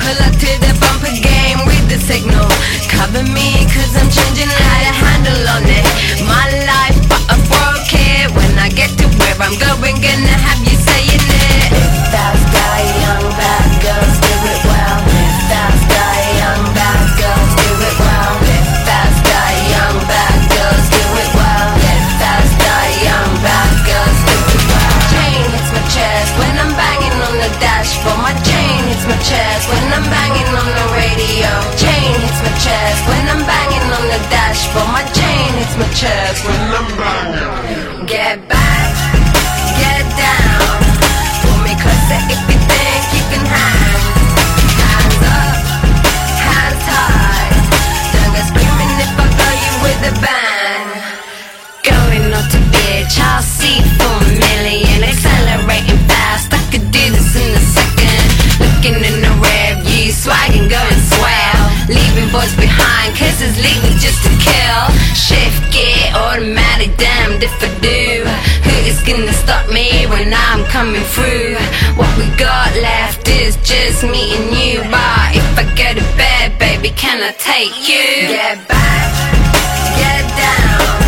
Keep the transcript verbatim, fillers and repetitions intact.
Pull up to the bumper game with the signal. Cover me cause I'm changing how to handle on it. My life but I broke it. When I get to where I'm going, gonna have you saying it. Live fast, die young, bad girls do it well. Live fast, die young, bad girls do it well. Live fast, die young, bad girls do it well. Live fast, die young, bad girls do it well. Chain hits my chest when I'm banging on the dashboard. My chain hits my chest when I'm banging on the radio. Chain hits my chest when I'm banging on the dashboard. My chain hits my chest when I'm banging. Get back, get down. Pull me closer if you think you can hang. Hands up, hands high. Don't go screaming if I blow you with a bang. Going up to bitch, I'll see for a million. Accelerating fast, I could do this in a second. Looking in the rear view, swagging, going swell. Leaving boys behind, cause it's legal just to kill. Shift gear, automatic, damned if I do. Who is gonna stop me when I'm coming through? What we got left is just me and you. But if I go to bed, baby, can I take you? Get back, get down.